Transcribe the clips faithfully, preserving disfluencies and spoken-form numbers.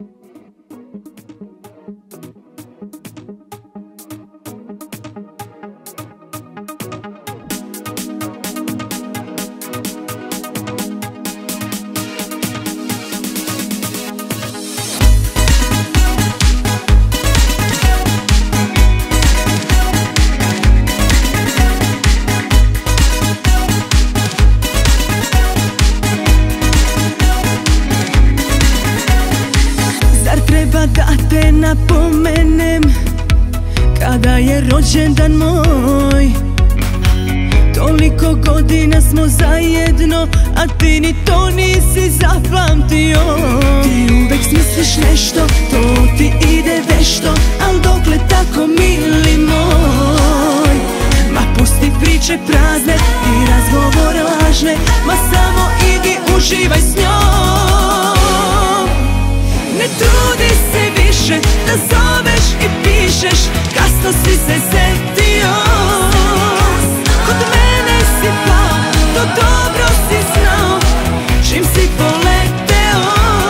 Da te napomenem kada je rođendan moj. Toliko godina smo zajedno, a ti ni to nisi zapamtio. Ti uvek smisliš nešto, to ti ide vešto, al dokle tako mili moj? Ma pusti priče prazne i razgovore lažne, ma samo idi uživaj s njom. Ne trudi se više da zoveš i pišeš, kasno si se setio. Kod mene si pao, to dobro si znao, čim si poleteo.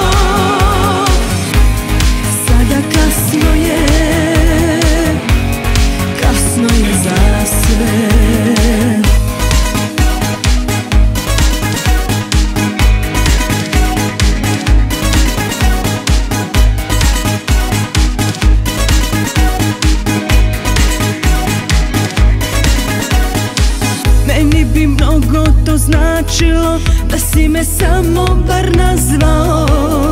Sada kasno je, kasno je za sve. Meni bi mnogo to značilo da si me samo bar nazvao.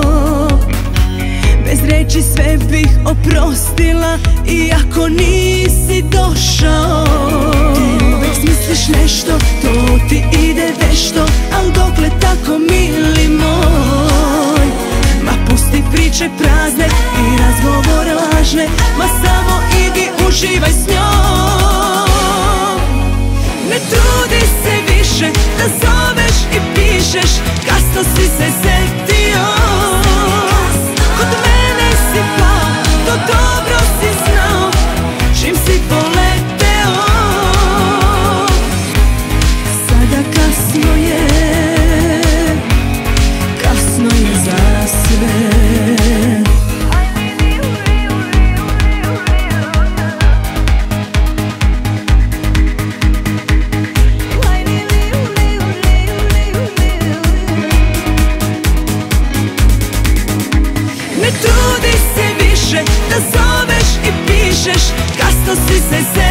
Bez reči sve bih oprostila iako nisi došao. Ti uvek smisliš nešto, to ti ide vešto, al dokle tako mili moj? Ma pusti priče prazne i razgovore lažne, ma samo idi uživaj s njom. Ne trudi se više da zoveš i pišeš, kasno si se setio. Kod mene si pao, to dobro si znao, čim si poleteo. Sada kasno je, kasno je za sve. Ne trudi se više da zoveš i pišeš, kasno si se setio.